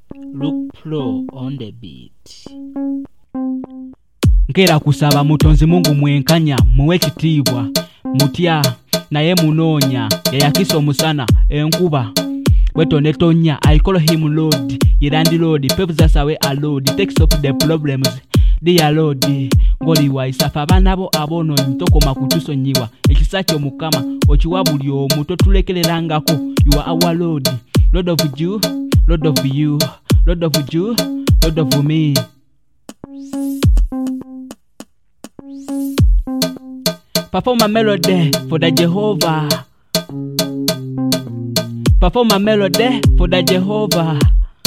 Look Pro on the beat. Nkera kusaba mutonzi Mungu mwenkanya muwe kitiibwa mutya naye munonya yayakiso musana enkuba bwetonde tonya. I call him Lord Yirandi Lord pevza sawe a Lord takes up the problems dear Lord ngoli waisafa banabo abono ntoko makutuso nyiwa ekisacho mukama ochiwa buli omu totulekererangako. You are our Lord, Lord of you, Lord of you, Lord of you, Lord of me. Perform a melody for the Jehovah. Perform a melody for the Jehovah.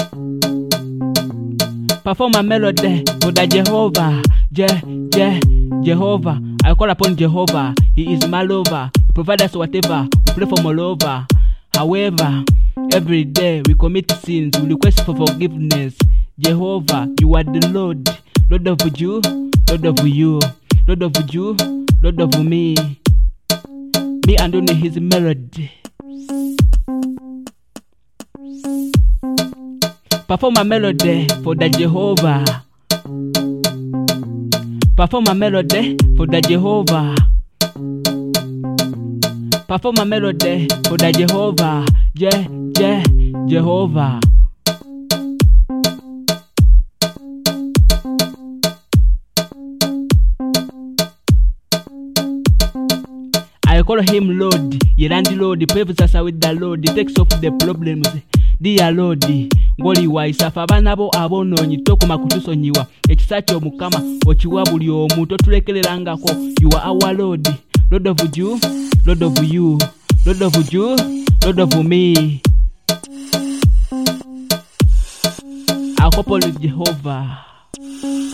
Perform a melody for the Jehovah. Jehovah. I call upon Jehovah. He is my lover. He provides us whatever. We pray from all over. However, every day we commit sins. We request for forgiveness. Jehovah, you are the Lord. Lord of you, Lord of you, Lord of you, Lord of me. Me and only his melody. Perform a melody for the Jehovah. Perform a melody for the Jehovah. Perform a melody for the Jehovah. Jehovah. I call him Lord Yirandi Lord pevza sawe with the Lord takes up the problems dear Lord ngoli waisafa banabo abononyi toko makutuso nyiwa ekisacho mukama ochiwa buli omu totulekererangako. You are our Lord, Lord of you, Lord of you, Lord of you, Lord of me. I couple with Jehovah.